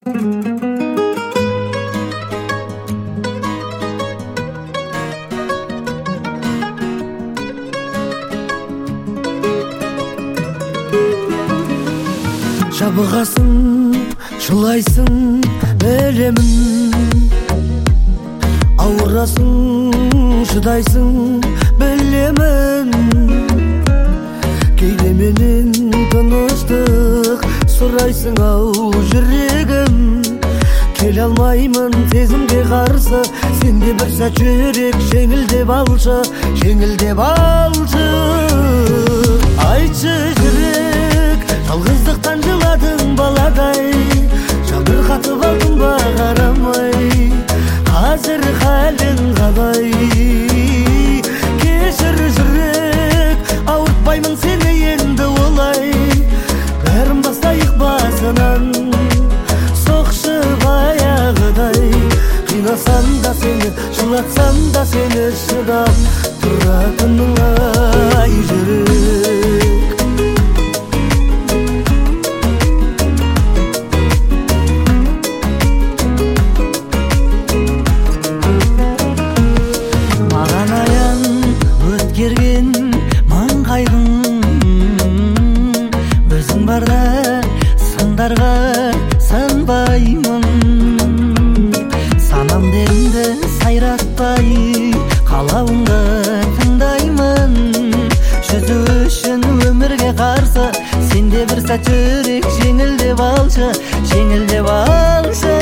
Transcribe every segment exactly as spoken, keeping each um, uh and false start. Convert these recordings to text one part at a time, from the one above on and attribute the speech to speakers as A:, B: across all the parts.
A: Жабығасың, жылайсың, білемін. Ауырасың, шыдайсың, білемін. Кейде менен тыныштық сұрайсың ау жүрегім. Келе алмаймын сезімге қарсы, сенде бір сәт жүрек жеңілдеп алшы, жеңілдеп алшы. Айтшы жүрек, жалғыздықтан жыладың баладай, жабырқатып алдың ба қарамай, қазір халің қалай? Кешір жүрек, ауыртпаймын сені енді олай, бәрін бастайық басынан, соқшы баяғыдай. Қинасам да сені, жылатсам да сені, шыдап тұратының ай жүрек. Ерген мың қайғың, өзің барда сындарға сынбаймын. Санам дерімді сайратпай, қалауыңды тыңдаймын. Жүзу үшін өмірге қарсы, сенде бір сәт жүрек жеңілдеп алшы, жеңілдеп алшы.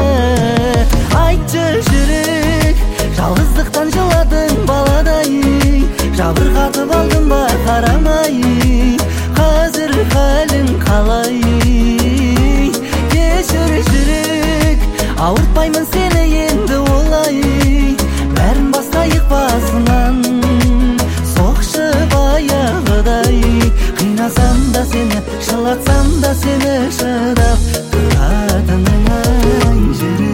A: Айтшы жүрек, жалғыздықтан жыладың баладай, жабырқатып алдың ба қарамай, қазір халің қалай? Кешір жүрек, ауыртпаймын сені енді олай, бәрін бастайық басынан, соқшы баяғыдай. Қинасам да сені, жылатсам да сені, шыдап тұратының ай жүрек.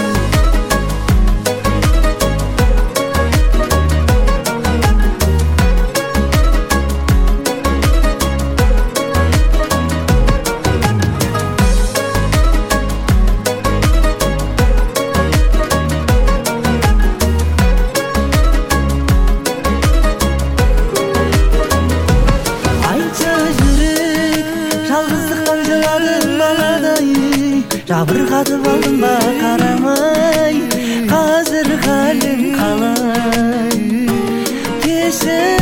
A: Жабырқатып алдың ба қарамай, қазір халің қалай? Кешір